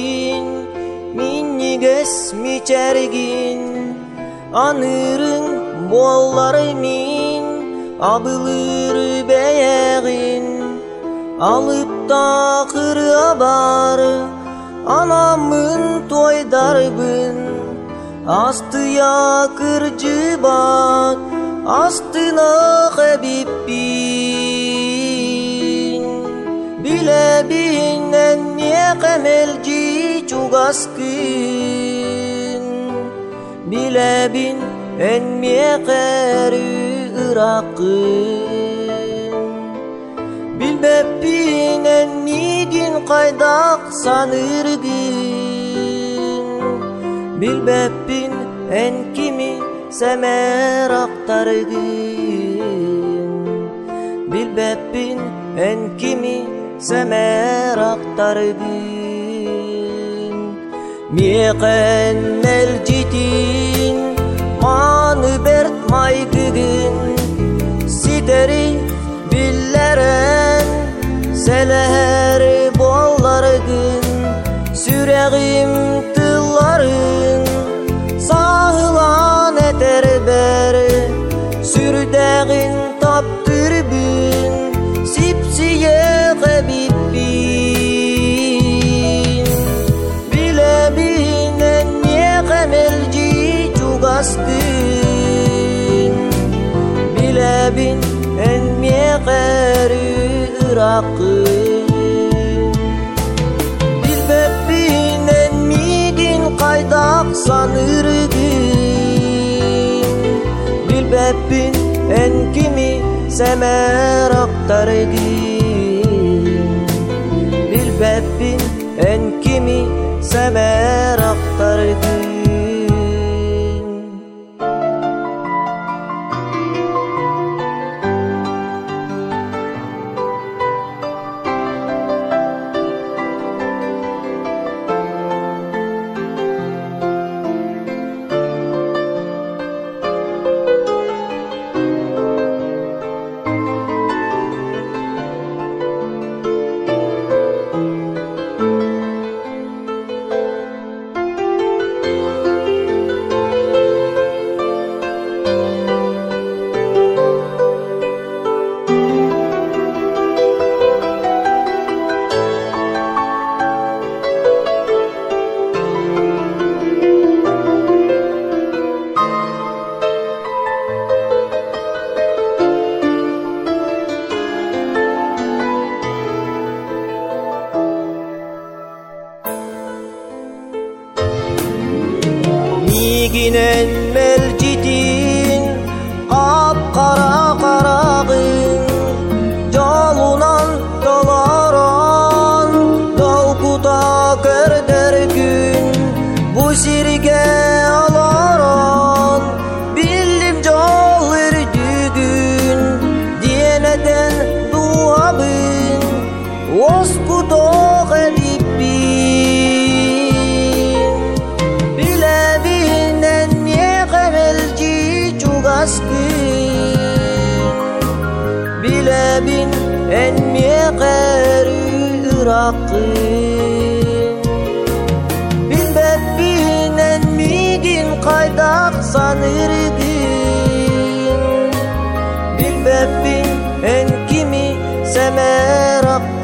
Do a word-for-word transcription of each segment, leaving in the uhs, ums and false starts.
çergin, minni gesmi çergin, anırın bolları min, abılır beyeğin, alıp takır abar, anamın toydarbın, astıya kırcı bak, astına Habibbin. Bile binen niye kemelci çugaskın, bile bin enmiye keri Irak'ın. Bilbep binen migin kaydak sanırgın, bilbep bin en kimi semer aktargın, bilbep bin en kimi semer aktargın. Miqen melcitin manı bert maygıgın, sideri billeren seleher bollargın, süreğim tılların sahılan eter ber, sürdeğin taptırbın sipsiye Habibbin. Bile binen niye kemelci çugaskın, bile bin enmiye keri Irak'ın. Bilbep binen migin kaydak sanırgın, bilbep bin en kimi semer aktargın, bilbep bin en kimi semer aktargın. Miginen melcidin kapkara karağın, jolunan dolaran dalkuda kerdergün, bu sirge alaran bildim jol erdügün, diyeneden duabın oskudo Habibbin. Bile binen niye kemelci çugaskın, bile bin enmiye keri Irak'ın. Bilbep binen migin kaydak sanırgın, bilbep bin en kimi semer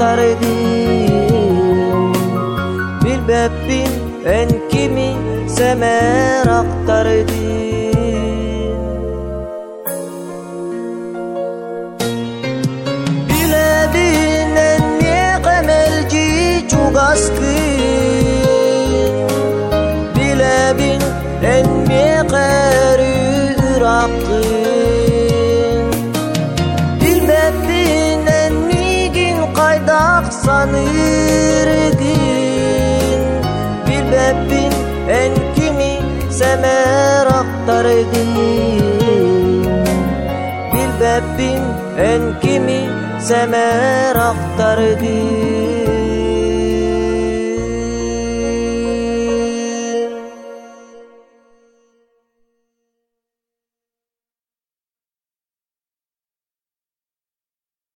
aktargın, bilbep bin en kimi semer aktargın. Bile binen niye kemelci çugaskın, bile bin enmiye keri Irak'ın. Bilbep binen migin kaydak sanırgın, bilbep bin en kimi semer aktargın, bilbep bin en kimi semer aktargın.